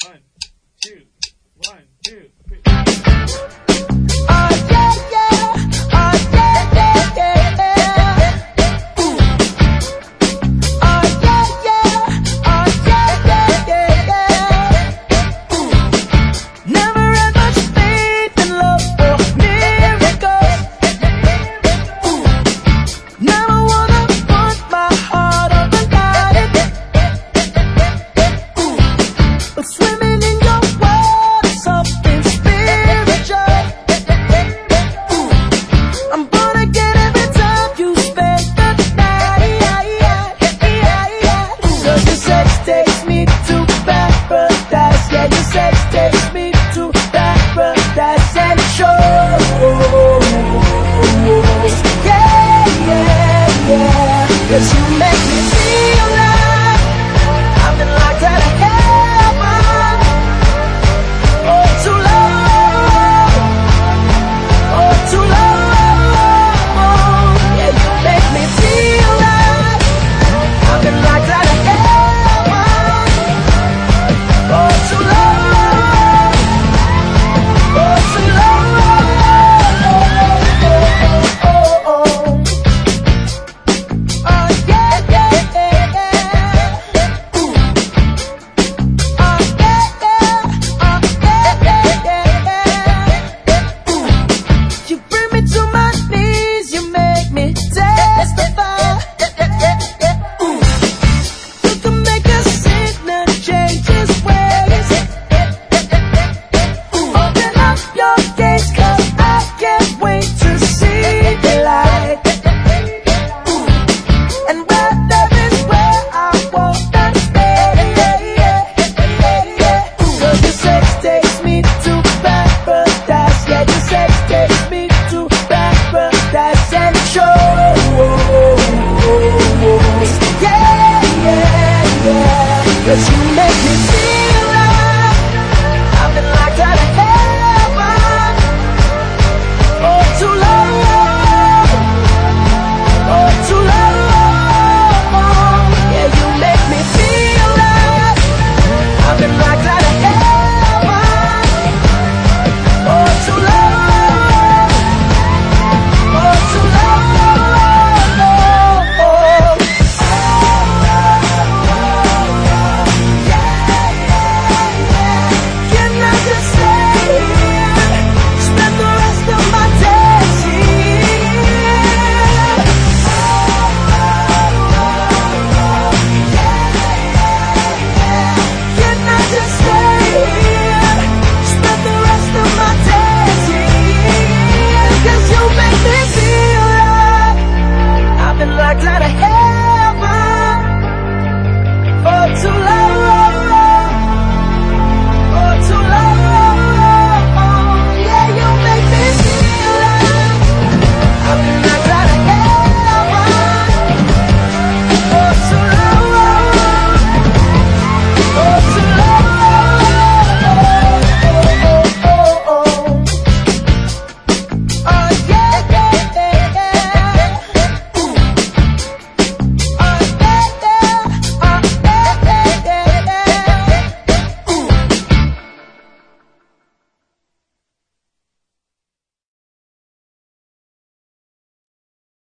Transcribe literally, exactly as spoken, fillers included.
One, two, one, two, three. Oh yeah, yeah, oh yeah, yeah, yeah, yeah. Ooh. Oh yeah, yeah, oh yeah, yeah, yeah, yeah. Ooh. Never had much faith in love or miracles. Ooh. Now I wanna put my heart on the line. Ooh. But swimming in your world is something spiritual. Ooh. I'm gonna get every time you spend the night. Cause your sex takes me to paradise. Yeah, your sex takes me to paradise and shows. Yeah, yeah, yeah. Cause you make me feel like I've been locked out of heaven. Oh, too long. Oh, too long. Yeah, you make me feel like I've been locked out of heaven. Oh, too long. Oh, too long. Oh, oh, oh. Oh, yeah, yeah, yeah, yeah. Ooh. Oh, yeah, yeah. Oh, yeah, yeah, yeah, yeah. Ooh. You bring me to my knees, you make me testify. Ooh. You can make a sinner change his ways. Ooh. Open up your gates, cause I can't wait to see the light. Ooh. And where there is where I wanna stay. Cause your sex takes me to paradise. Yeah, your sex takes me to paradise and shows. Yeah, yeah, yeah. Cause you make me feel